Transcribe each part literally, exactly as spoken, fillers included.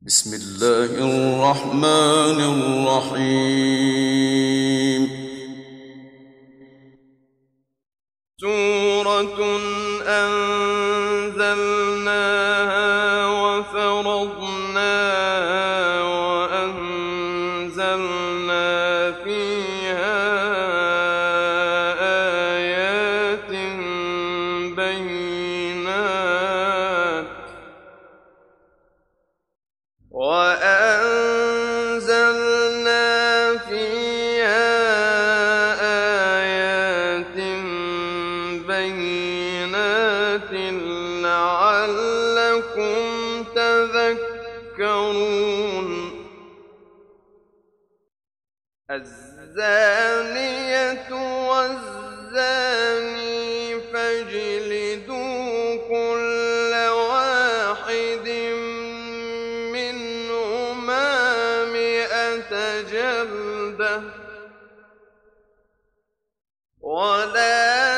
بسم الله الرحمن الرحيم. سورة أنزلناها وفرضناها وأنزلنا فيها آيات بينات وأنزلنا فيها آيات بينات لعلكم تذكرون. الزانية والزاني فاجلدوا كل واحد منهما مئة جلدة ولا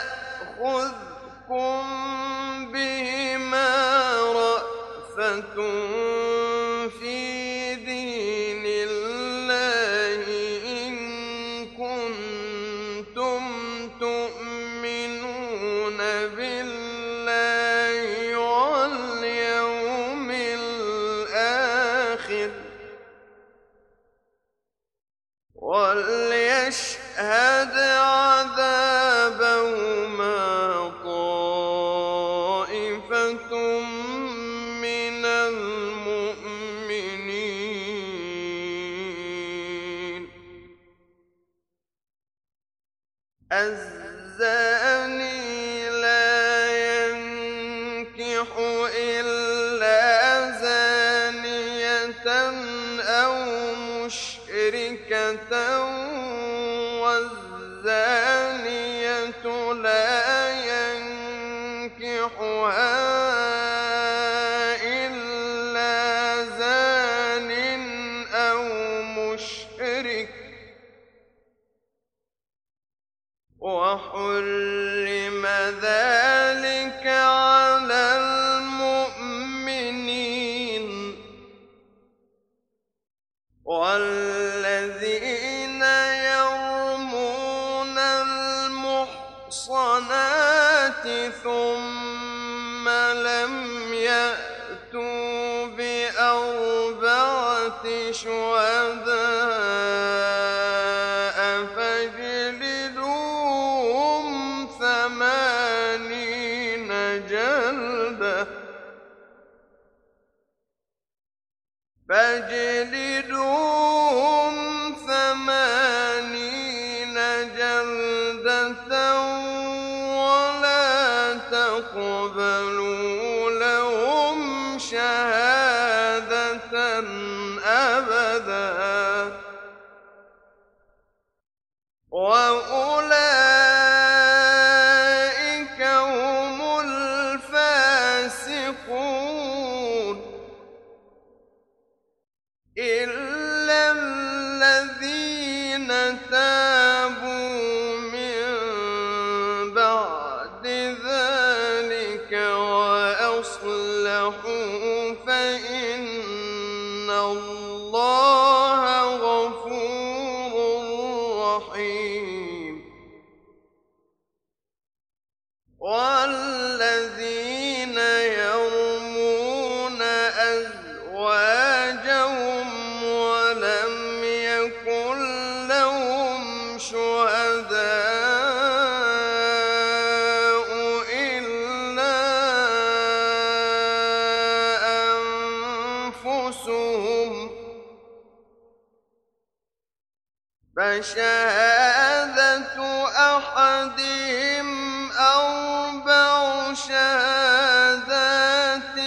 تأخذكم بهما رأفة في دين الله إن كنتم تؤمنون بالله واليوم الآخر وليشهد عذابهما طائفة من المؤمنين. الزاني لا ينكح إلا زانية أو مشركة والزانية لا ينكحها إلا زان أو مشرك وحرم ذلك على المؤمنين. والذين يرمون المحصنات ثم لم يأتوا بأربعة شهداء فاجلدوهم ثمانين جلدة فاجلدوهم ثمانين جلدة ولا تقبلوا لهم شهادة أبدا وأولئك هم الفاسقون إلا الذين تابوا من بعد ذلك وأصلحوا فإن الله غفور رحيم. والذين يرمون أزواجهم ولم يكن لهم شهداء إلا أنفسهم فشهادة أحدهم أربع شهادات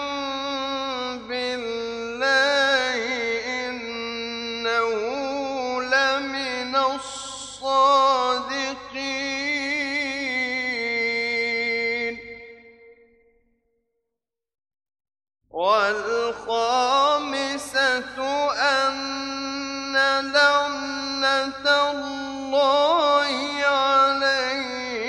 بالله إنه لمن الصادقين. والخامسة أن لعنة الله عليه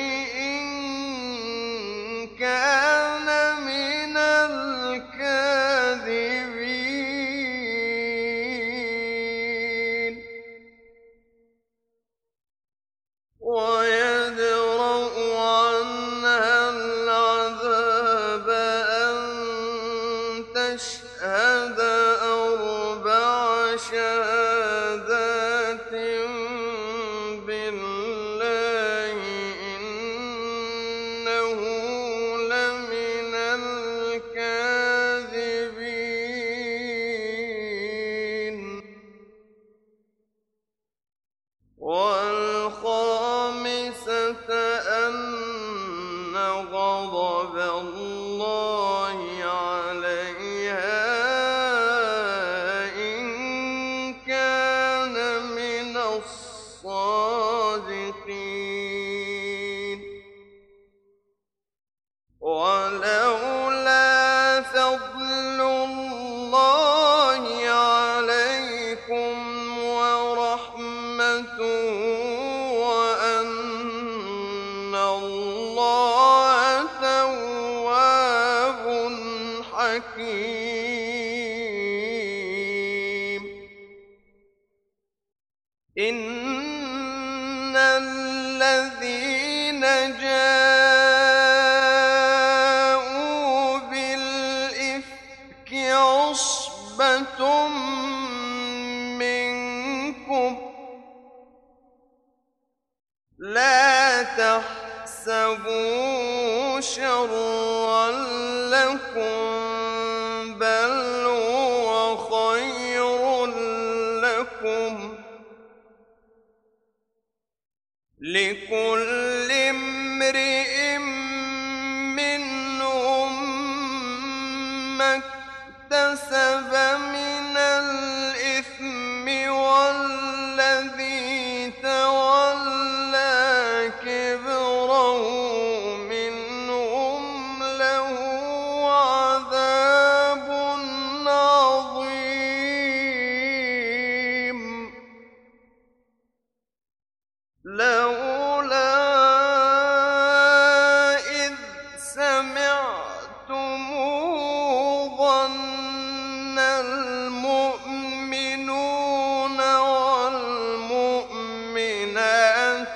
نشهد أربع شهادات بالله إنه لمن الكاذبين والخامسة أن غضب الله عليها إن كان من الصادقين ولولا فضل الله عليكم ورحمته وأن الله تواب حكيم إن الذين جاءوا بالإفك عصبة منكم لا تحسبوا شرا لكم بل هو خير لكم لكل امرئ منهم ما اكتسب من الإثم والذي تولى كبره منهم له عذاب عظيم لولا إذ سمعتموه ظن المؤمنون والمؤمنات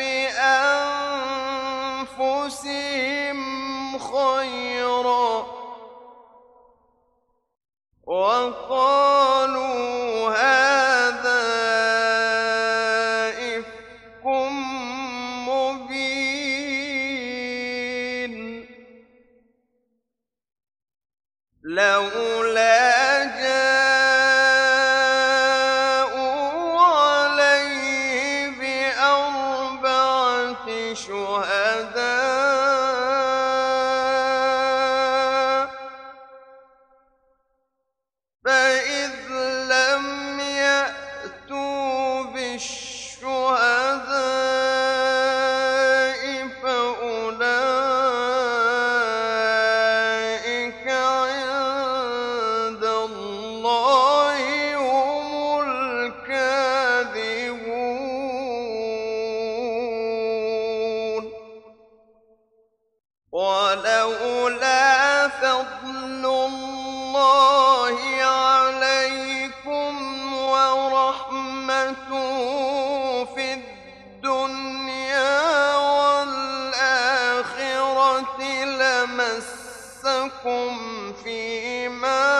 بأنفسهم خيرا وقالوا هذا إفك مبين لولا جاءوا عليه بأربعة شهداء فإذ لم يأتوا بالشهداء فأولئك عند الله هم الكاذبون ولولا فضل الله عليكم ورحمته في الدنيا والآخرة لمسكم فيما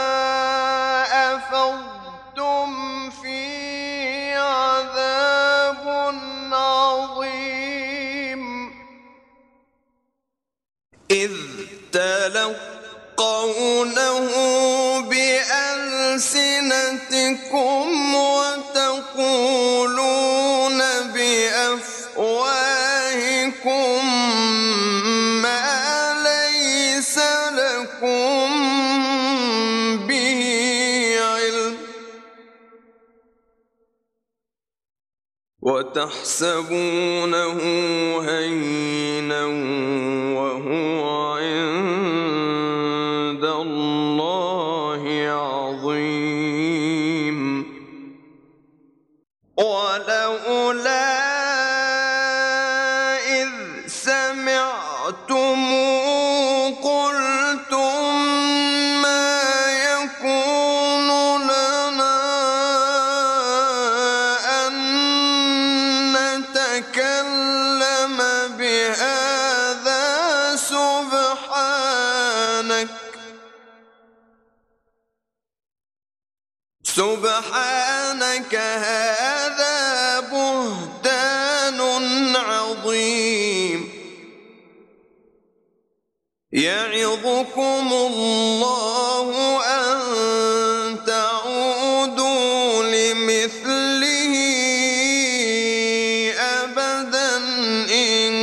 أفضتم فيه عذاب عظيم إذ تلقونه بألسنتكم وتقولون بأفواهكم ما ليس لكم به علم وتحسبونه هينا وهو عند الله عظيم ولولا إذ سمعتموه قلتم ما يكون لنا أن نتكلم بهذا سبحانك سبحانك هذا بهتان عظيم يعظكم الله أن تعودوا لمثله أبدا إن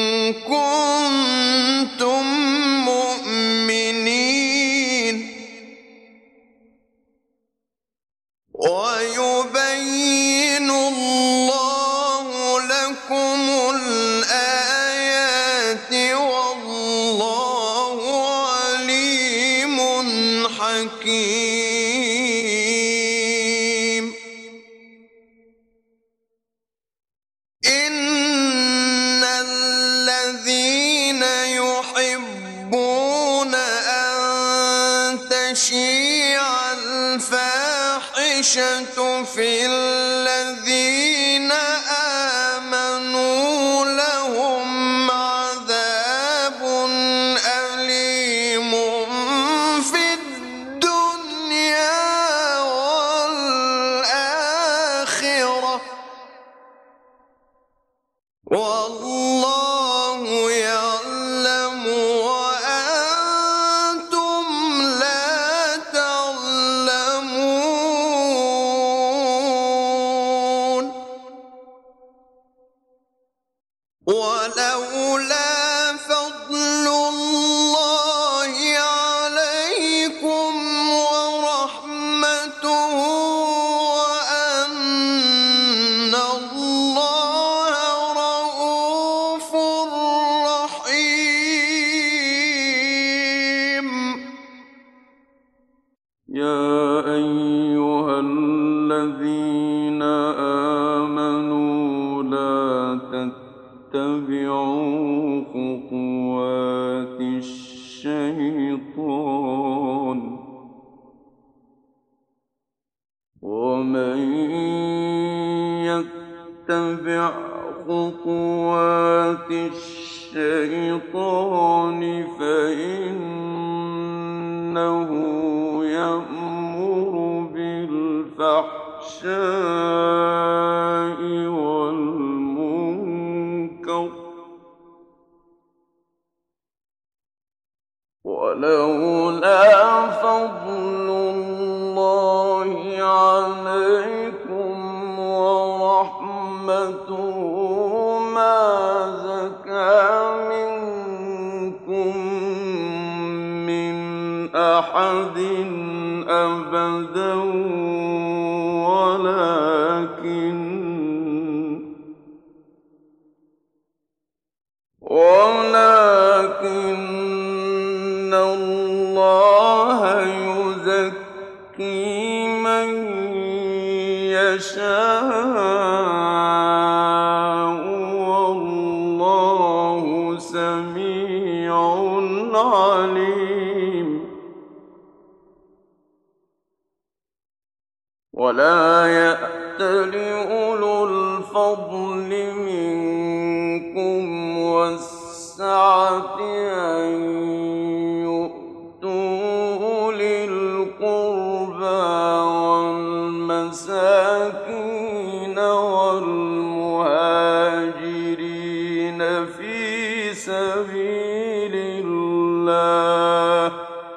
كنتم مؤمنين ويبين الله لكم الآيات والله عليم حكيم إن الذين يحبون أن تشيع الفاحشة في الذين آمنوا لهم عذاب أليم في الدنيا والآخرة والله يعلم وأنتم لا تعلمون ولولا فضل الله عليكم ورحمته وأن الله رؤوف رحيم يا أيها الذين آمنوا لا تتبعوا خطوات الشيطان ومن يتبع خطوات الشيطان فإنه يأمر بالفحشاء والمنكر ولولا فضل الله عليكم ورحمته ما زكى منكم من أحد أبدا ولكن ولكن الله يزكي من يشاء والله سميع عليم ولا يأتل أولو الفضل منكم والسعة أن يؤتوا أولي القربى والمساكين والمهاجرين في سبيل الله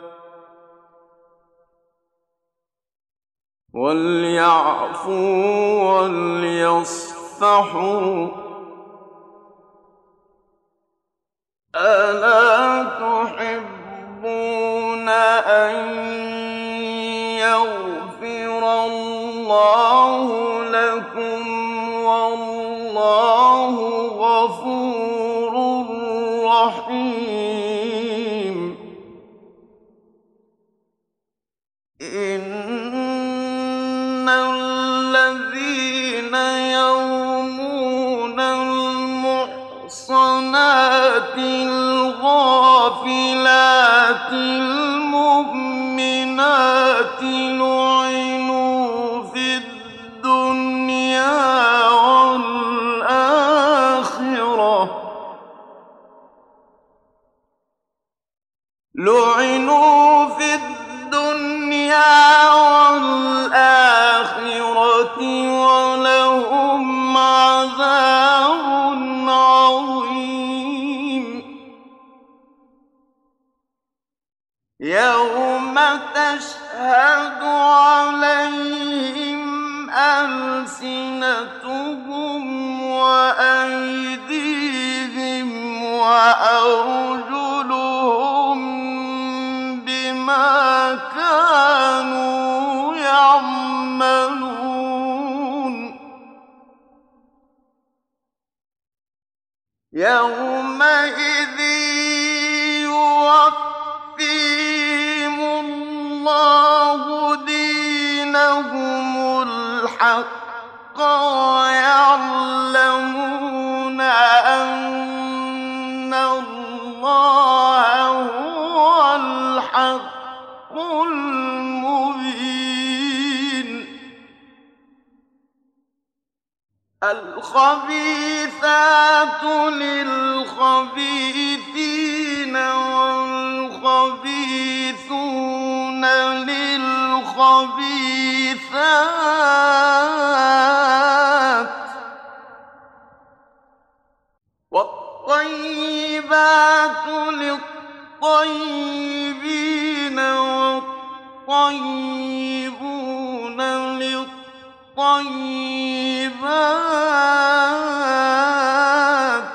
وليعفوا وليصفحوا ألا تحبون أن يغفر الله لكم والله غفور رحيم إن الذين يرمون المحصنات الغافلات المؤمنات لعنوا في الدنيا والآخرة لعنوا في الدنيا والآخرة تشهد عليهم ألسنتهم وأيديهم وأرجلهم بما كانوا يعملون يومئذ يوفيهم الله دينهم الحق ويعلمون أن الله هو الحق المبين الخبيثات للخبيثين والخبيثون للخبيثات والطيبات للطيبين والطيبون للطيبات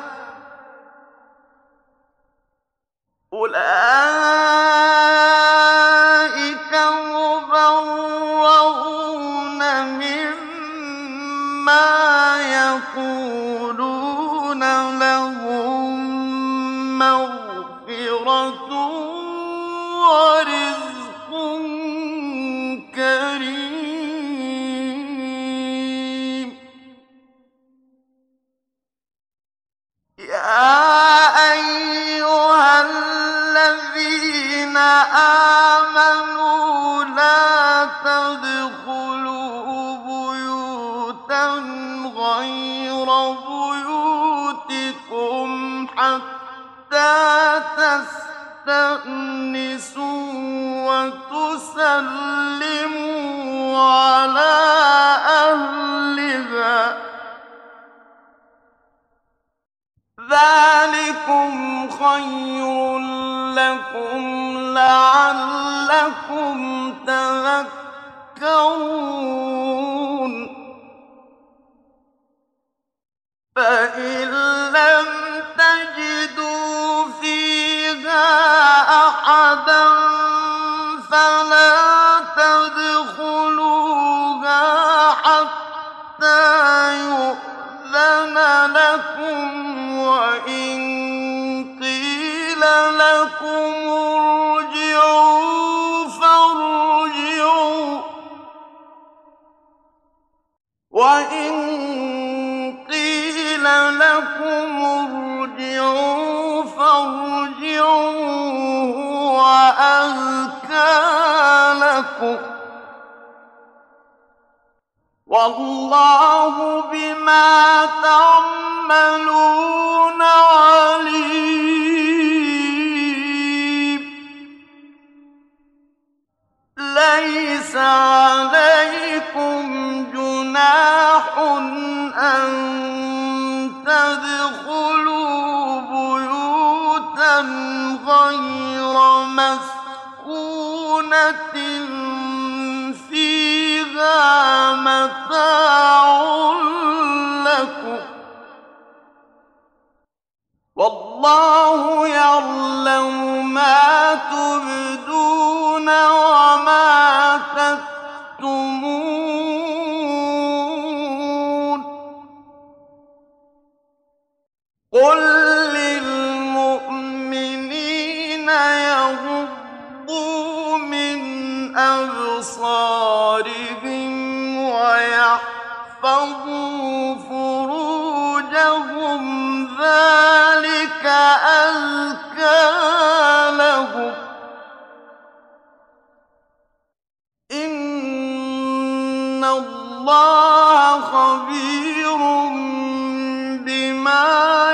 أولئك مبرؤون مما يقولون لهم مغفرة ورزق كريم يا أيها الذين آمنوا لا تدخلوا بيوتا غير بيوتكم حتى تستأنسوا وتسلموا على أهلها ذلكم خير لكم لعلكم تذكرون فإن لم تجدوا فيها أحدا فلا تدخلوها حتى يؤذن لكم وإن قيل لكم ارجعوا فارجعوا وإن قيل لكم ارجعوا فارجعوا هو أزكى لكم والله بما تعملون عليم ليس عليكم جناح أن تدخلوا بيوتا غير مسكونة فيها متاع لكم والله يعلم ما تبدون وما تكتمون قل للمؤمنين يغضوا من أبصارهم ويحفظوا فروجهم ذلك أزكى لهم إن الله خبير بما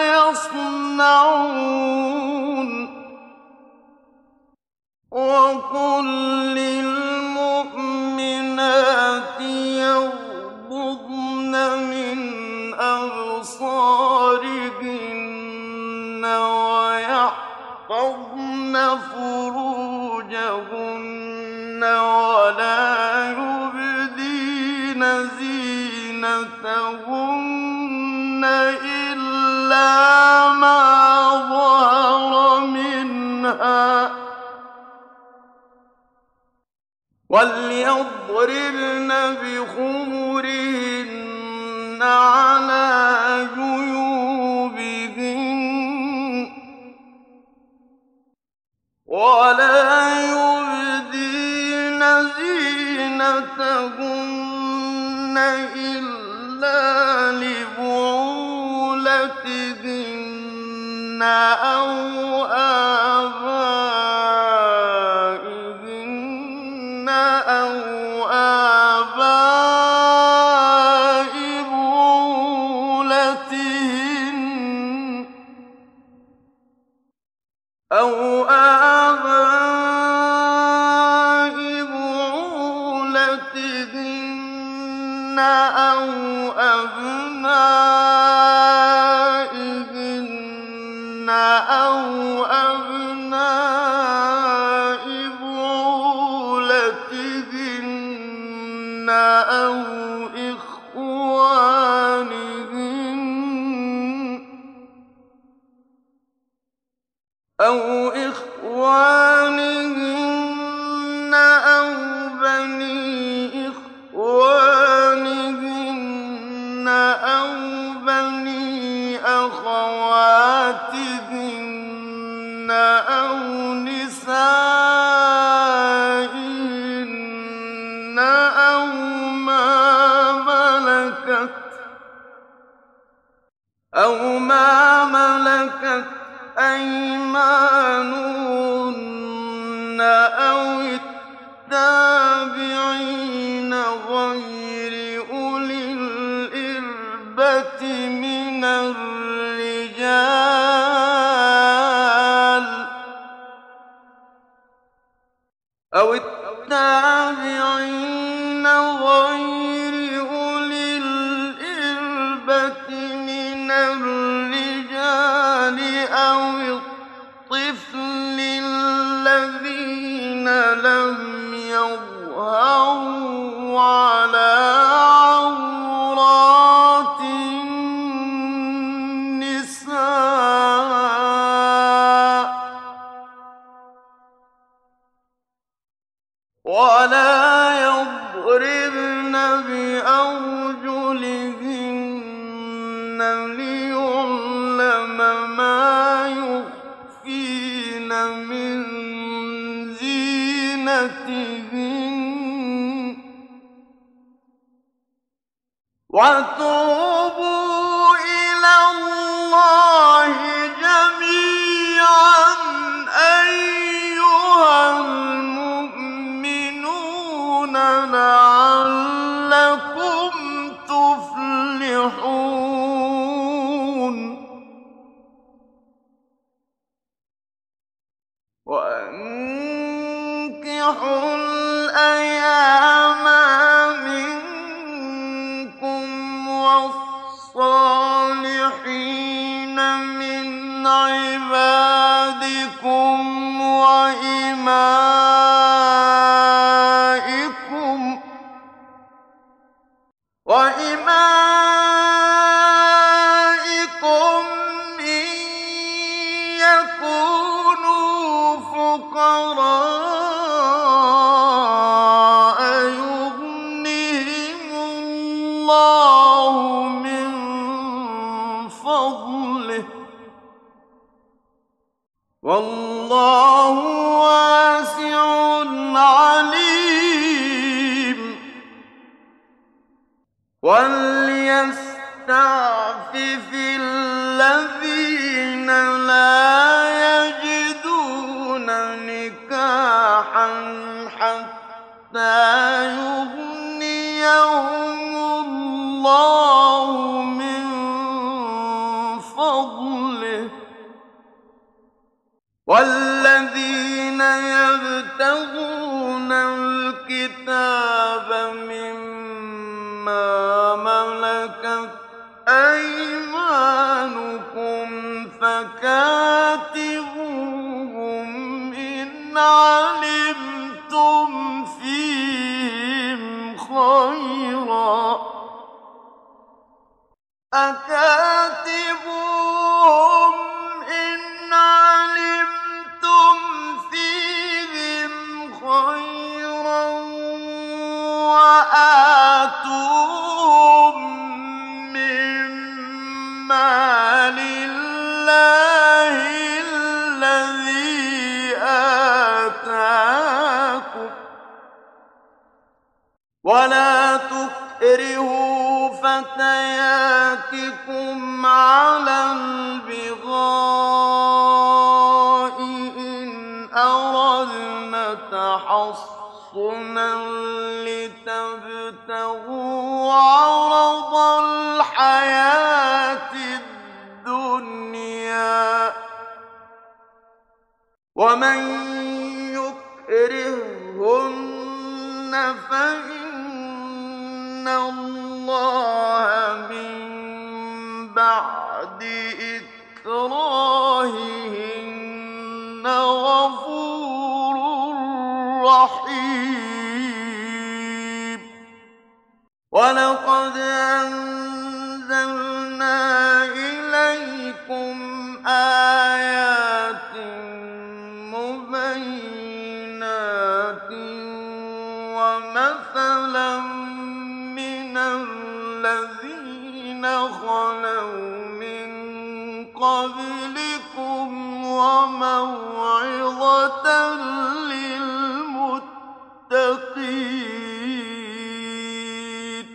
يصنعون وقل للمؤمنات يغضضن من أبصارهن ويحفظن فروجهن ولا ما ظهر منها وَلْيَضْرِبْنَ بِخُمُرِهِنَّ عَلَىٰ جُيُوبِهِنَّ وَلَا يُبْدِينَ زِينَتَهُنَّ إِلَّا لِبُعُولَتِهِنَّ أَوْ آبَائِهِنَّ أَوْ آبَاءِ بُعُولَتِهِنَّ أَوْ آبَاءِ بُعُولَتِهِنَّ أَوْ أَبْنَائِهِنَّ أَوْ أَبْنَاءِ بُعُولَتِهِنَّ أَوْ إِخْوَانِهِنَّ أَوْ إِخْوَانِهِنَّ أَوْ بَنِي إِخْوَانِهِنَّ أَوْ بَنِي أَخَوَاتِهِنَّ أَوْ نِسَائِهِنَّ أَوْ مَا مَلَكَتْ أَوْ مَا مَلَكَتْ أَيْمَانُهُنَّ أَوِ التَّابِعِينَ غَيْرِ أُولِي الْإِرْبَةِ مِنَ الرِّجَالِ أَوِ التَّابِعِينَ غَيْرِ أُولِي الْإِرْبَةِ مِنَ الرِّجَالِ أَوِ الطِّفْلِ الَّذِينَ لَمْ يَظْهَرُوا عَلَىٰ عَوْرَاتِ النِّسَاءِ وَلَا يَضْرِبْنَ بِأَرْجُلِهِنَّ لِيُعْلَمَ مَا يُخْفِينَ مِن زِينَتِهِنَّ ۚ وَتُوبُوا إِلَى اللَّهِ جَمِيعًا أَيُّهَا الْمُؤْمِنُونَ لَعَلَّكُمْ تُفْلِحُونَ وَأَنكِحُوا الْأَيَامَىٰ مِنكُمْ وَالصَّالِحِينَ مِنْ عِبَادِكُمْ وَإِمَائِكُمْ وَإِمَائِكُمْ إِن يَكُونُوا فُقَرَاءَ يُغْنِهِمُ اللَّهُ مِن فَضْلِهِ ۗ وَاللَّهُ وَاسِعٌ عَلِيمٌ. وَلْيَسْتَعْفِفِ الَّذِينَ لَا يَجِدُونَ نِكَاحًا حَتَّىٰ يُغْنِيَهُمُ اللَّهُ مِن فَضْلِهِ ۗ وَالَّذِينَ يَبْتَغُونَ الْكِتَابَ مِمَّا مَلَكَتْ أَيْمَانُكُمْ فَكَاتِبُوهُمْ إِنْ عَلِمْتُمْ فِيهِمْ خَيْرًا ۚ أَكَاتِبُوهُمْ ولا تكرهوا فتياتكم على البغاء إن أردنا تحصنا لتبتغوا عرض الحياة الدنيا ومن يكرههن فإن الله من بعد إكراههن غفور رحيم ولقد أنزلنا إليكم آيات مبينات ومثلا من الذين خلوا من قبلكم وموعظة للمتقين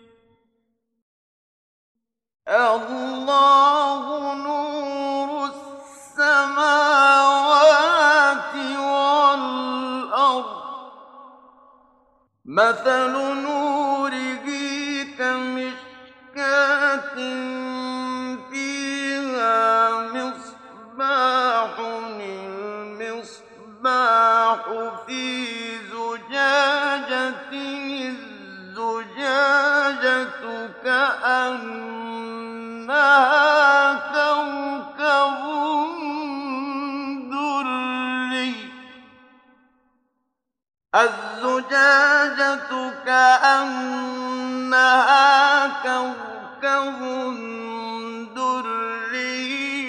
الله نور السماوات والأرض مثل نوره كمشكاة فيها مصباح المصباح في زجاجة الزجاجة كأنها كوكب دري الزجاجة كأنها كوكب دري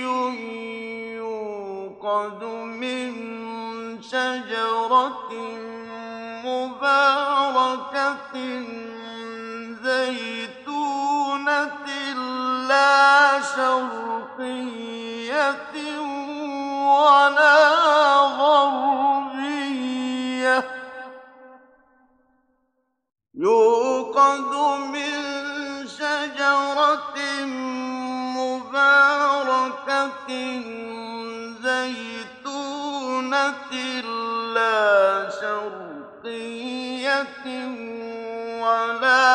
يوقد من شجرة مباركة زيتونة لا شرقية ولا غربية يوقد من شجرة مباركة زيتونة لا شرقية ولا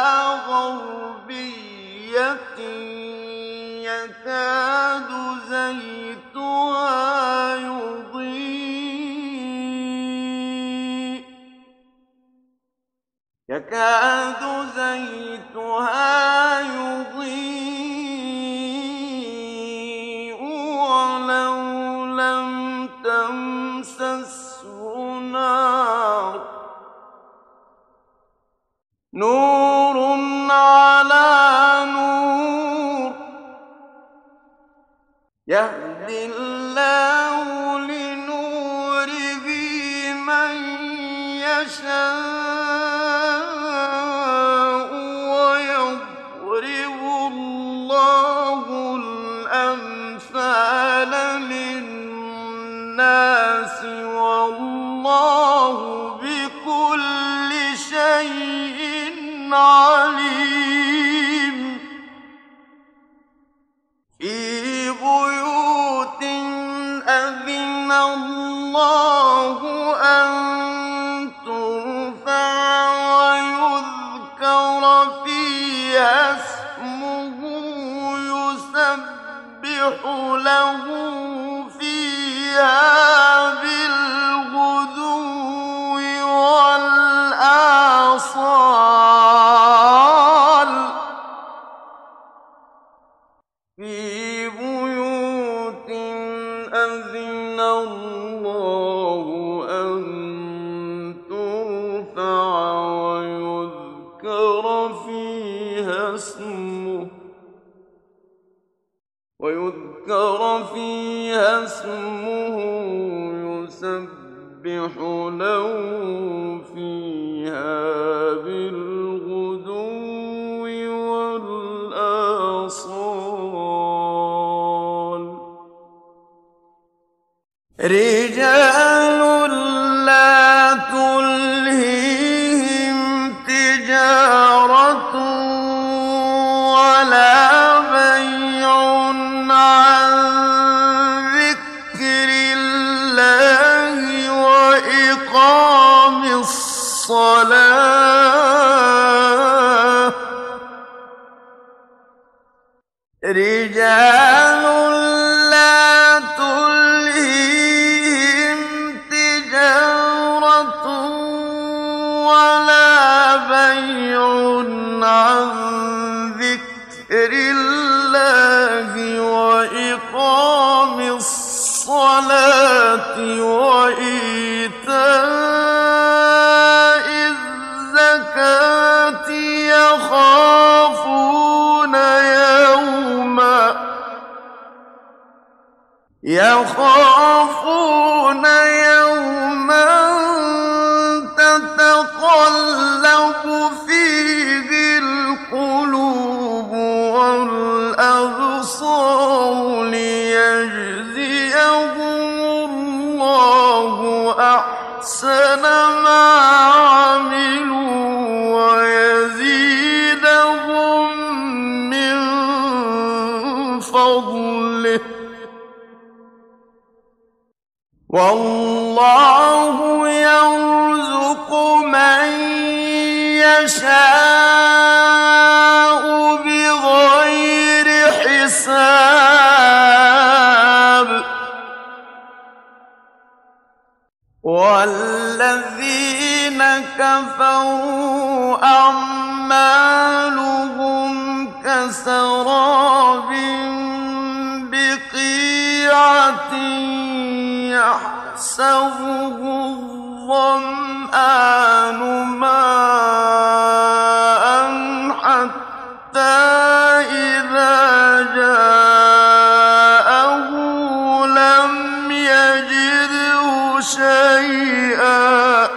غربية يكاد زيتها يضيء يكاد زيتها يضيء ولو لم تمسسه نار نور على نور يهدي الله لنوره من يشاء ويضرب الله الأمثال للناس والله بكل شيء عليم في بيوت أذن الله أن ترفع ويذكر فيها اسمه يسبح له فيها بالغدو والآصال في بيوت أذن الله أن ترفع ويذكر فيها اسمه ويذكر فيها اسمه يسبح له فيها بالغدو والآصال رجال لا تلهيهم تجارة رجال لا تلهيهم تجارة ولا بيع عن ذكر الله وإقام الصلاة وإيتاء الزكاة يخافون يوما يخافون يوما تتقلب فيه القلوب والأبصار ليجزيهم الله أحسن ما عملوا ويزيدهم من فضله والله يرزق من يشاء بغير حساب والذين كفروا أعمالهم كسراب بقيعة يحسبه الظمآن ماء حتى إذا جاءه لم يجده شيئا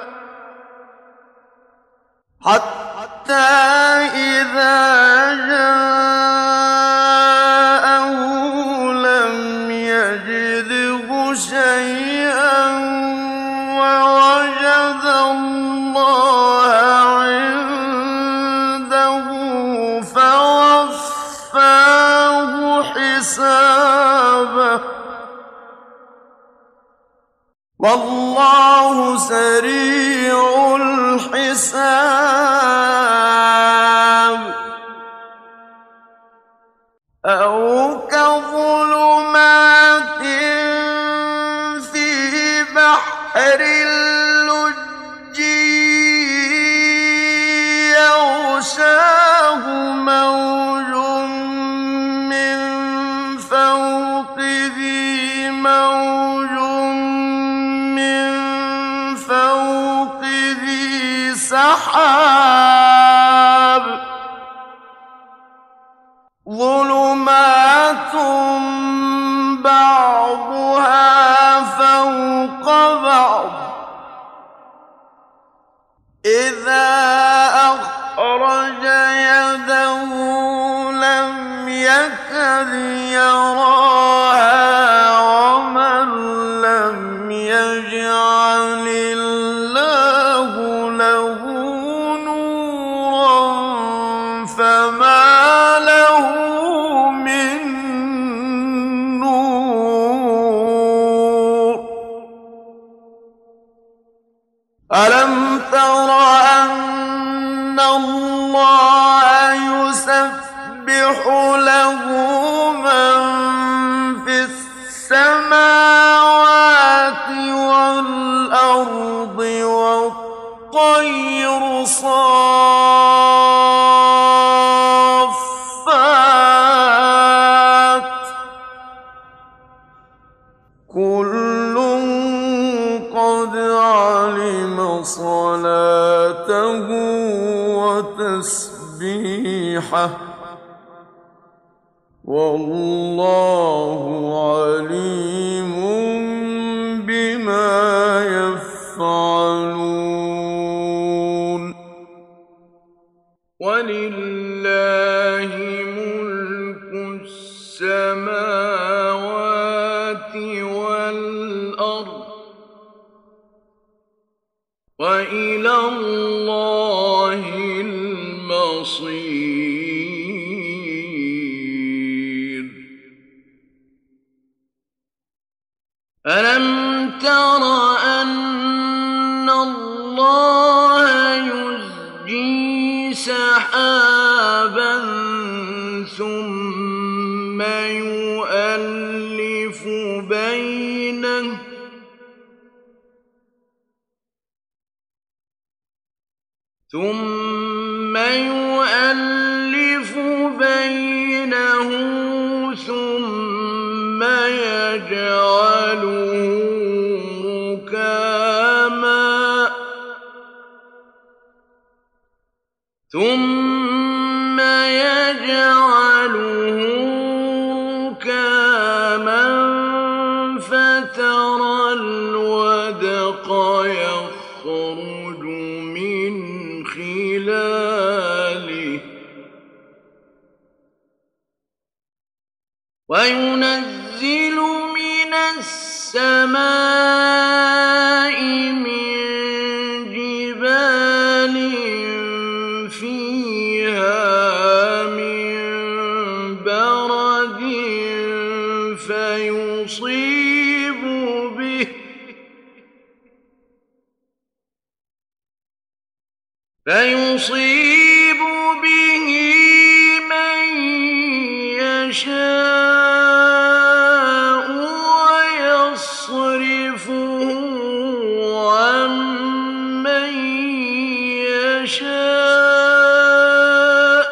حتى إذا جاءه لم يجده شيئا ووجد الله عنده فوفاه حسابه والله سريع الحساب أو كظلمات في بحر اللج يغشاه موج من فوقه موج من فوقه سحاب ظلمات بعضها فوق بعض إذا أخرج يده لم يكد يراها ومن لم يجعل الله له نورا فما له من نور ألم تر أن الله يسبح له من في السماوات والأرض والطير صافات كل قد علم صلاته وتسبيحه والله عليم بما يفعلون ولله ملك السماوات والأرض وإلى الله المصير ألم تر أن الله يزجي سحابا ثم يؤلف بينه ثم يؤلف بينه ثم يجعله ركاما ثم يجعله ركاما فترى الودق يخرج من خلاله وينزل من السماء من جبال فيها من برد فيصيب به فيصيب به من يشاء ويصرفه عن من يشاء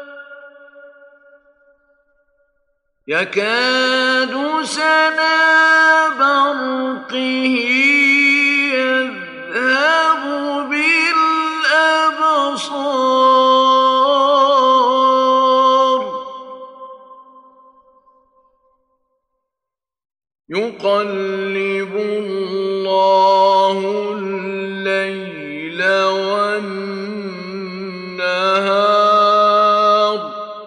يكاد سنا برقه يذهب بالأبصار يقلب الله الليل والنهار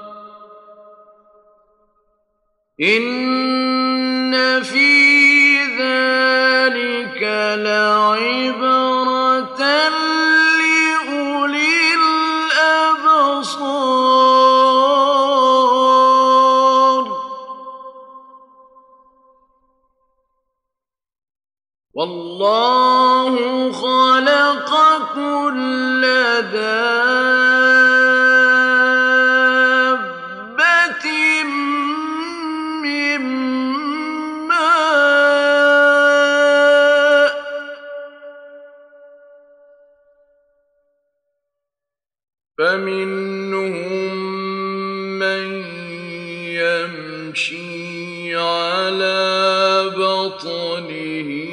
إن في ذلك لعبرة لأولي الأبصار والله خلق كل دابة من ماء فمنهم من يمشي على بطنه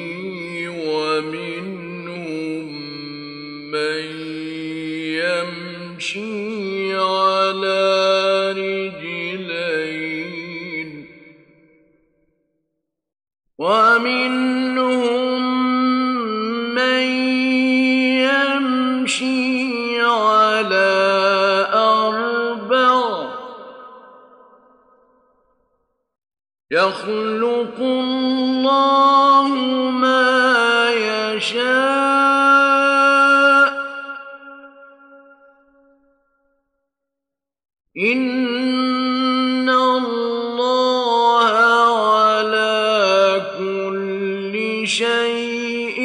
ومنهم من يمشي على رجلين ومنهم من يمشي على أربع يخلق الله ما يشاء إن الله على كل شيء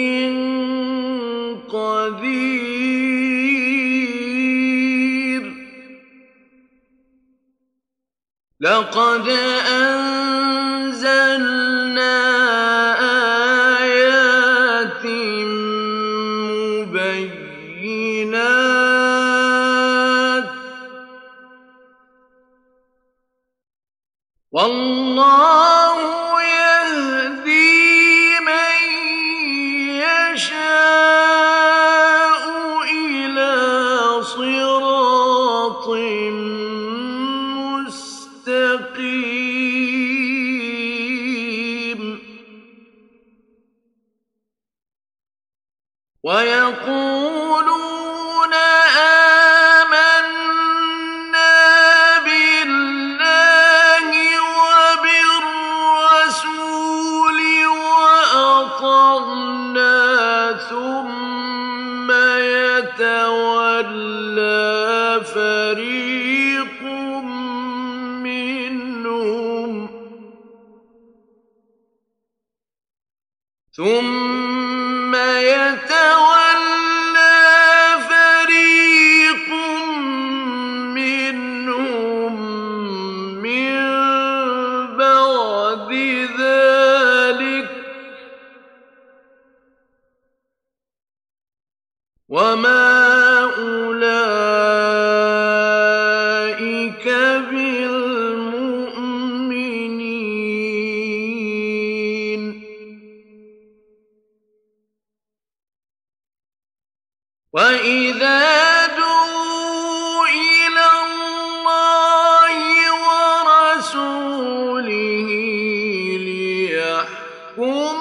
قدير لقد أنزلنا آيات مبينات والله يهدي من يشاء إلى صراط مستقيم ويقولون آمنا بالله وبالرسول وأطعنا ثم يتولى فريق منهم ثم يتولى فريق منهم من وما أولئك بالمؤمنين وإذا دعوا إلى الله ورسوله ليحكم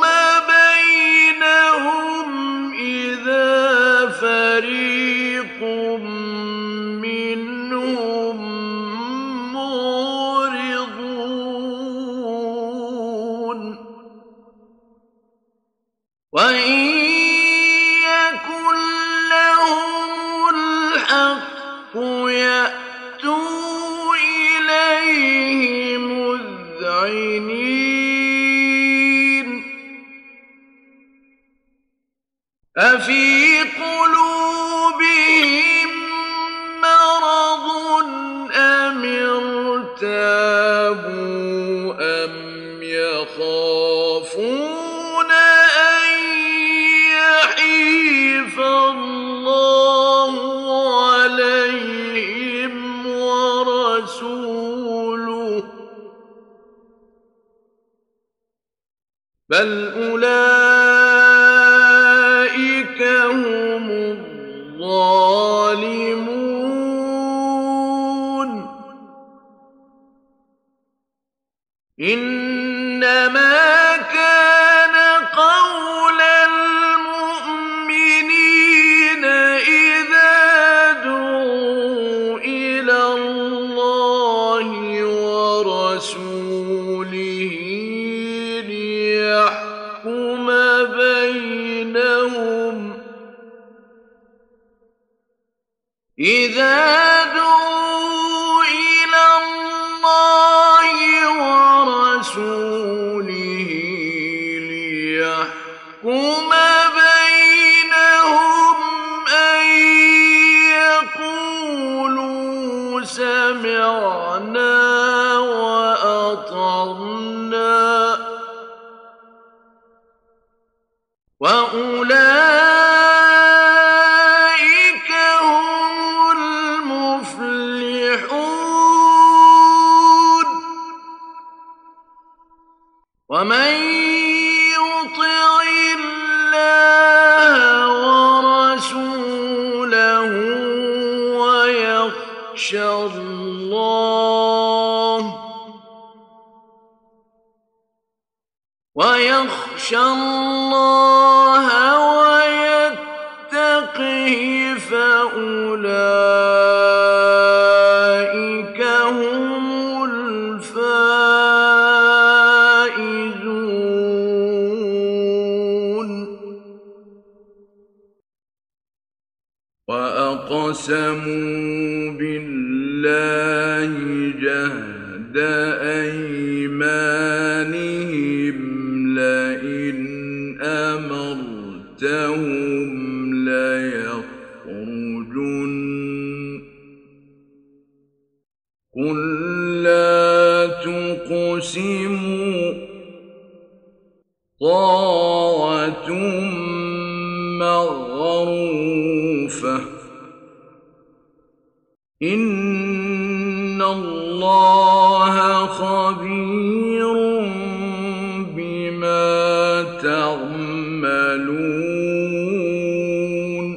بينهم إذا فريق منهم معرضون وإن يكن لهم الحق يأتوا إليه مذعنين أفي قلوبهم مرض أم ارتابوا أم يخافون أن يحيف الله عليهم ورسوله بل أولئك هم الظالمون إنما كان قول المؤمنين إذا دعوا إلى الله ورسوله ليحكم بينهم إذا دعوا إلى الله ورسوله ليحكم بينهم أن يقولوا سمعنا وأطعنا وأولئك هم المفلحون ومن يطع الله ورسوله ويخشى الله ويخشى الله ويتقه فأولئك هم الفائزون وأقسموا بالله جهد أيمانهم لئن أمرتهم ليخرجن قل لا تقسموا طاعة معروفة إن الله خبير بما تعملون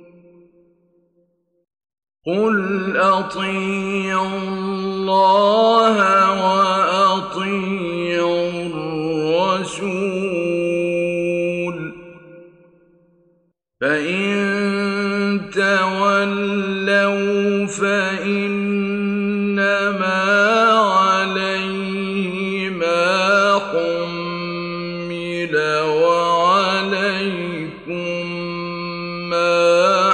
قل أطيعوا الله وأطيعوا الرسول فإن تولوا فإنما عليه ما حمل وعليكم ما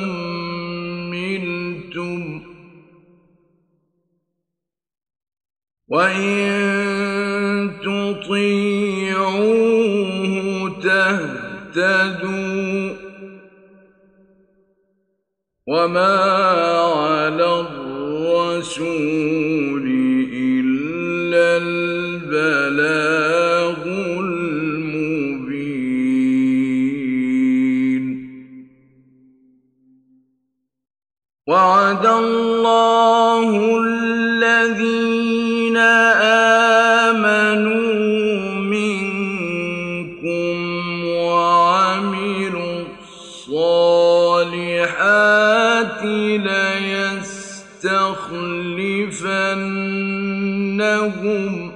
حملتم وإن تطيعوه تهتدوا وما على الرسول إلا البلاغ المبين وعد الله الذين آمنوا منكم وعملوا الصالحات ليستخلفنهم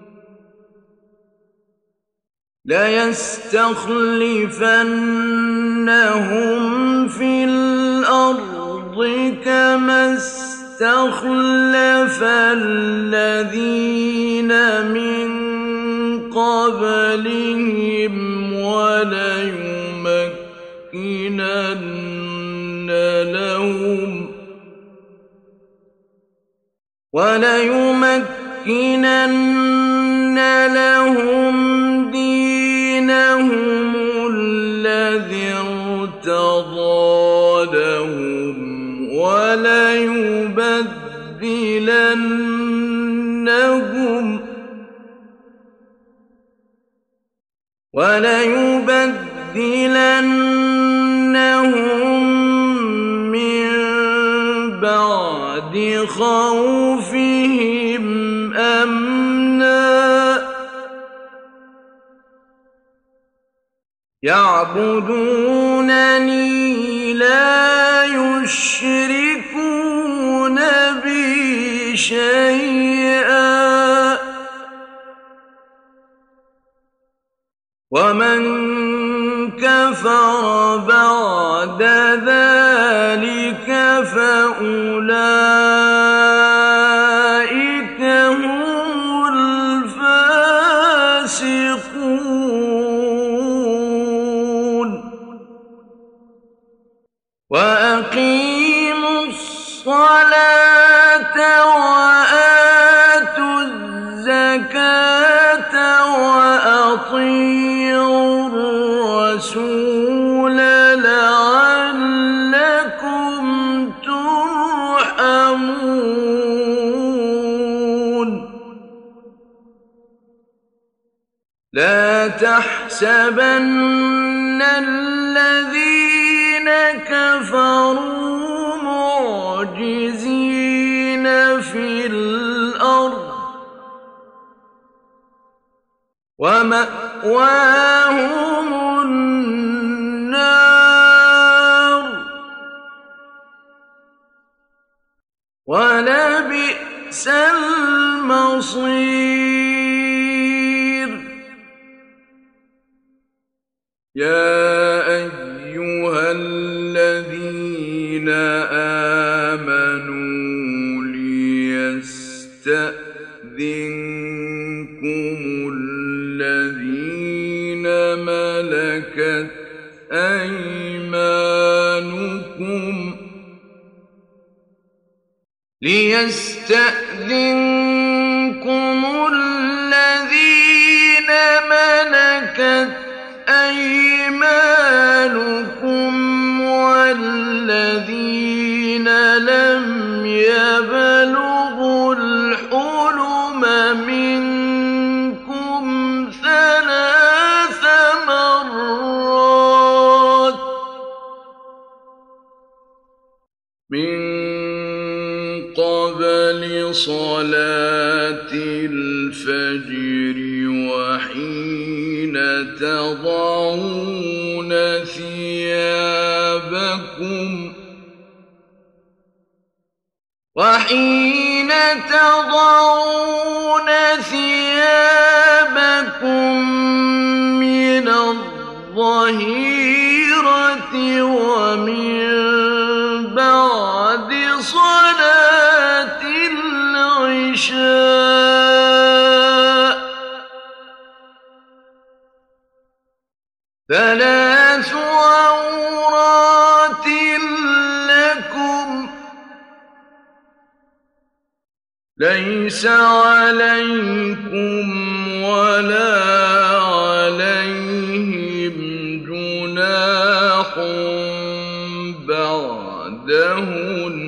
ليستخلفنهم في الأرض كما استخلف الذين من قبلهم وليمكنن لهم وليمكنن لهم دينهم الذي ارتضى لهم وليبدلنهم وليبدلنهم من بعد خوفهم أمنا يعبدونني لا يشركون بي شيئا ومن كفر بعد ذلك فأولئك هم الفاسقون وأقيموا الصلاة وآتوا الزكاة وأطيعوا الرسول لعلكم ترحمون لا تحسبن الذين كفروا معجزين في الأرض ومأواهم النار ولبئس المصير يا أيها الذين آمنوا ليستأذنكم الذين ملكت أيمانكم ليستأذنكم الذين ملكت أيمانكم والذين لم يبلغوا الحلم منكم ثلاث مرات من قبل صلاة الفجر وحين تضعون ثيابكم وحين تضعون ثيابكم من الظهيرة ومن بعد صلاة العشاء ثلاث عورات لكم ليس عليكم ولا عليهم جناح بعدهن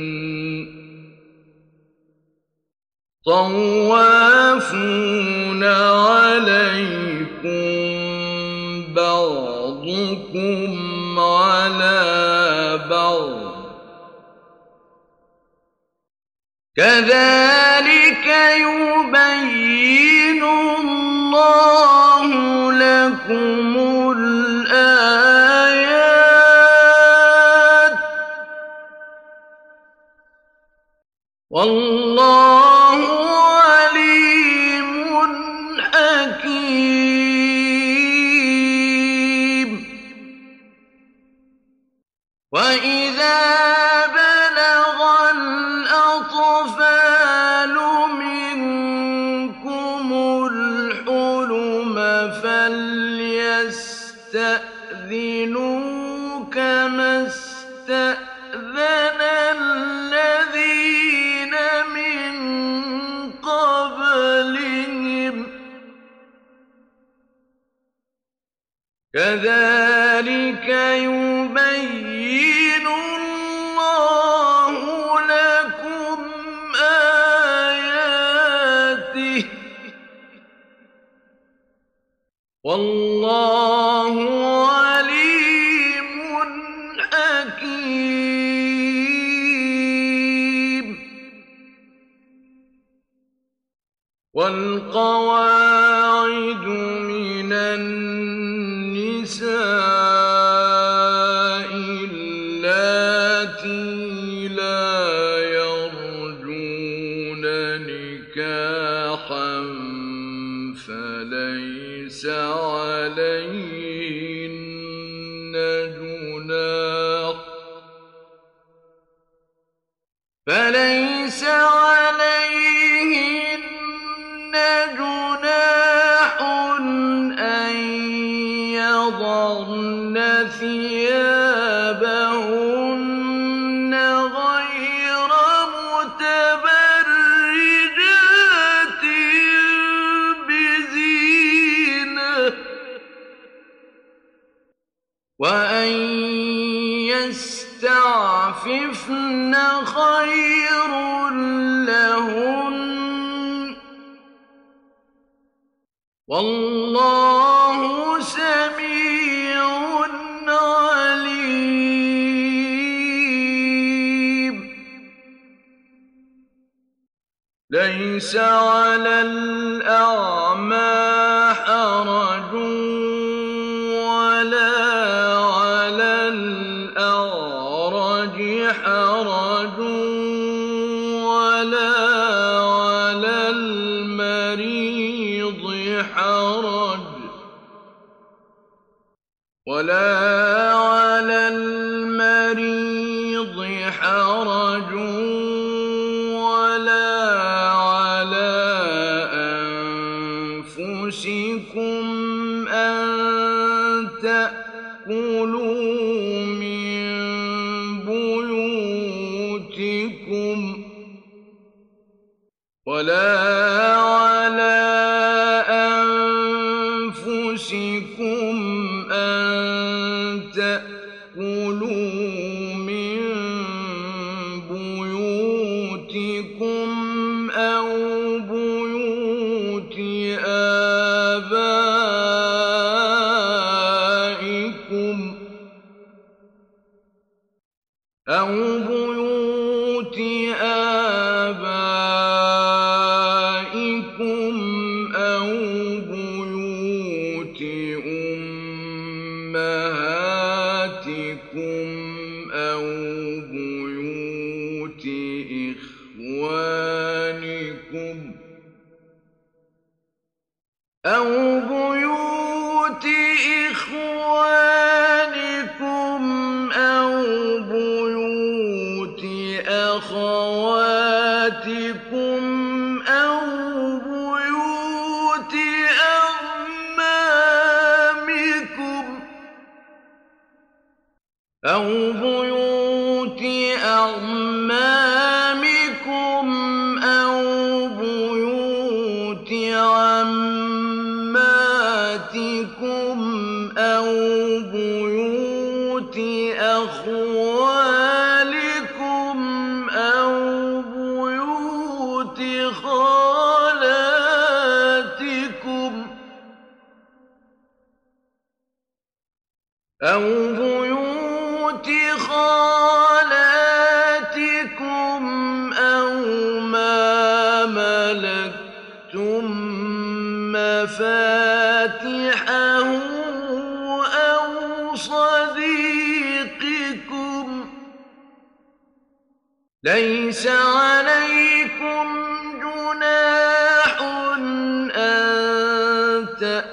طوافون عليكم بعضكم على بعض كذلك يبين الله لكم الآيات والله عليم حكيم. وإذا بلغ الأطفال منكم الحلم فليستأذنوا كما استأذن الذين من قبلهم كذلك يبين الله لكم آياته والله عليم حكيم. والقواعد من النساء اللاتي لا يرجون نكاحا فليس عليهن جناح فليس عليهن جناح أن يضعن ثيابهن غير متبرجات بزينة وأن يستعففن خير لهن والله سميع عليم. ليس على الأعمى حرج ولا على الأعرج حرج ولا على المريض حرج ولا على المريض حرج ولا على أنفسكم أن تأكلوا من بيوتكم ولا على أنفسكم أن تأكلوا من بيوتكم أو بيوت آبائكم أو بيوت آبائكم أو بيوت أمهاتكم أو بيوت إخوانكم أو بيوت إخوانكم أو بيوت أخواتكم أو بيوت أعمامكم أو بيوت أعمامكم أو بيوت عماتكم أو بيوت أخوالكم أو بيوت خالاتكم أو بيوت خالاتكم أو ليس عليكم جناح أن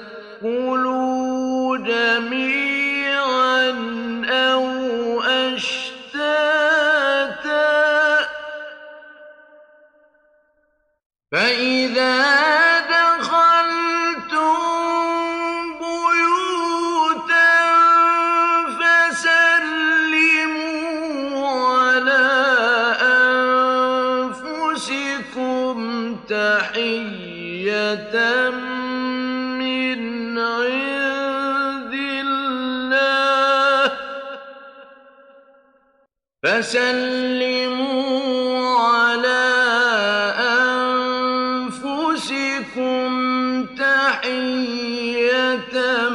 تأكلوا جميعا أو أشتاتا فإذا دخلتم بيوتا فسلموا على أنفسكم تحية من عند الله فسلموا على أنفسكم تحية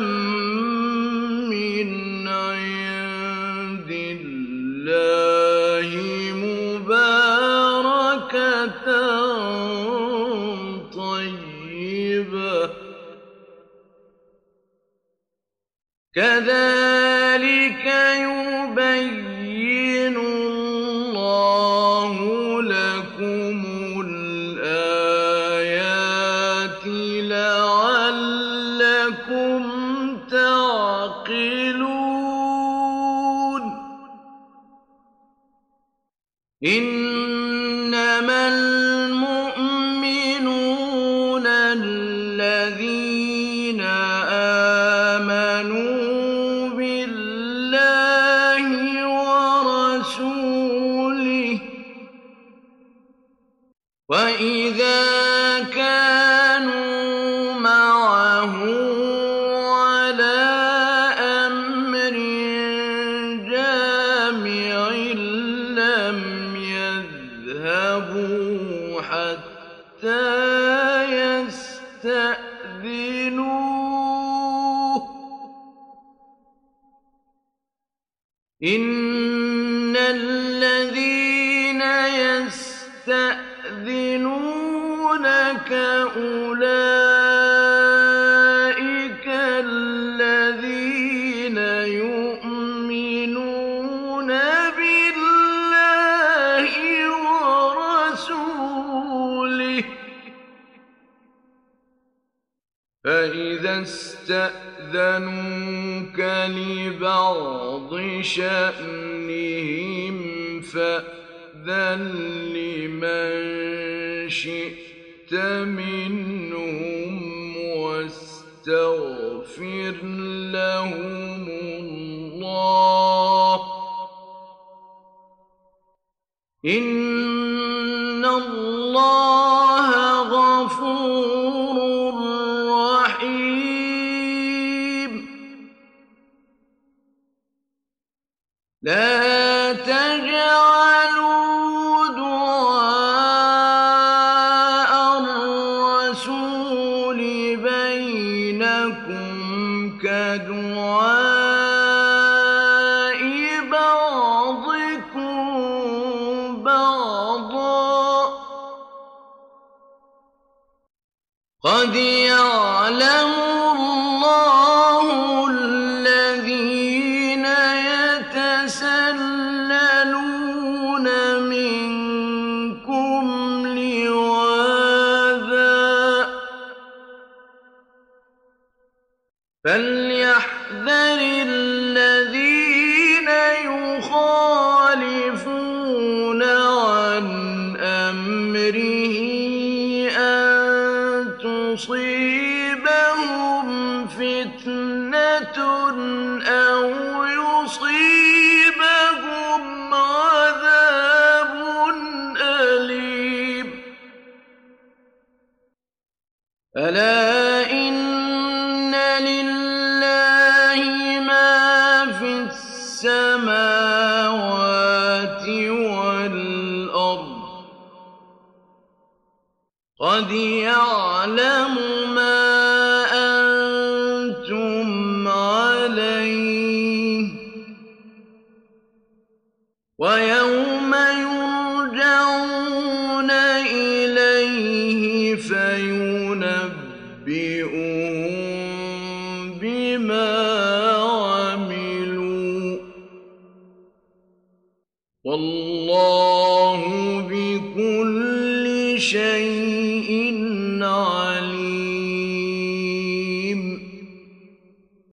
من عند الله مباركة طيبة كذلك يبين الله لكم الآيات لعلكم تعقلون إنما المؤمنون الذين آمنوا بالله ورسوله وإذا كانوا معه على أمر جامع لم يذهبوا حتى يستأذنوه إن الذين يستأذنونك أولئك الذين يؤمنون بالله ورسوله فإذا استأذنوك لبعض شأنهم فأذن لمن شئت منهم واستغفر لهم الله إن الله غفور رحيم لا تجعلوا دعاء الرسول بينكم كدعاء بعضكم بعضا قد يعلم الله الذين يتسللون منكم لواذا فليحذر الذين يخالفون عن أمره أن تصيبهم فتنة أو يصيبهم عذاب أليم ألا إن لله ما في السماوات والأرض قد يعلم ما أنتم عليه ويوم يرجعون إليه فينبئهم بما عملوا والله شيء